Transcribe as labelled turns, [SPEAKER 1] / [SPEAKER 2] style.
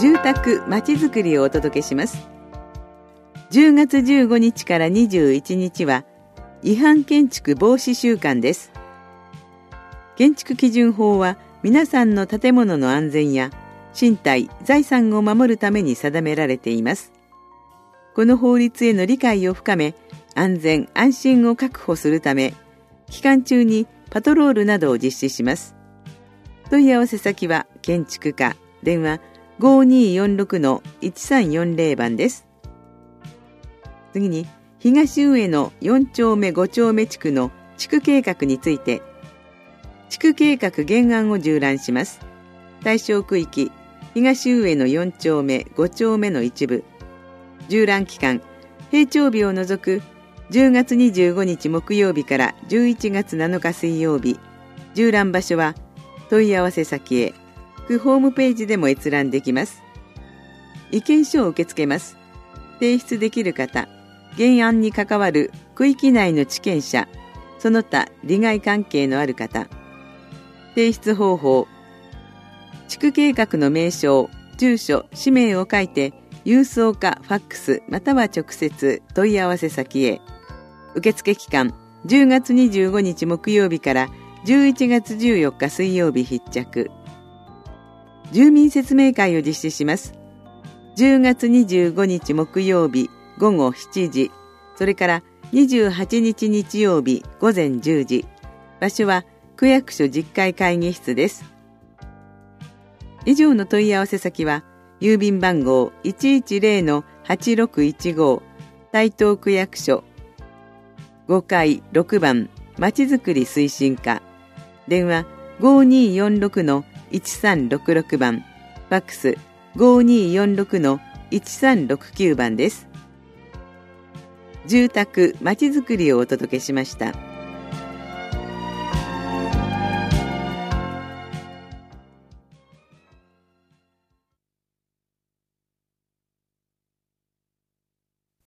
[SPEAKER 1] 住宅まちづくりをお届けします。10月15日から21日は違反建築防止週間です。建築基準法は皆さんの建物の安全や身体・財産を守るために定められています。この法律への理解を深め、安全・安心を確保するため、期間中にパトロールなどを実施します。問い合わせ先は建築課、電話 5246-1340 番です。次に、東上野4丁目5丁目地区の地区計画について、地区計画原案を縦覧します。対象区域、東上野4丁目5丁目の一部。縦覧期間、平常日を除く10月25日木曜日から11月7日水曜日。縦覧場所は問い合わせ先へ。区ホームページでも閲覧できます。意見書を受け付けます。提出できる方、原案に関わる区域内の地権者、その他利害関係のある方。提出方法、地区計画の名称、住所、氏名を書いて郵送かファックスまたは直接問い合わせ先へ。受付期間10月25日木曜日から11月14日水曜日必着。住民説明会を実施します。10月25日木曜日午後7時、それから28日日曜日午前10時。場所は区役所10階会議室です。以上の問い合わせ先は、郵便番号 110-8615 台東区役所5階6番まちづくり推進課、電話 5246-1366 番、ファックス 5246-1369 番です。住宅まちづくりをお届けしました。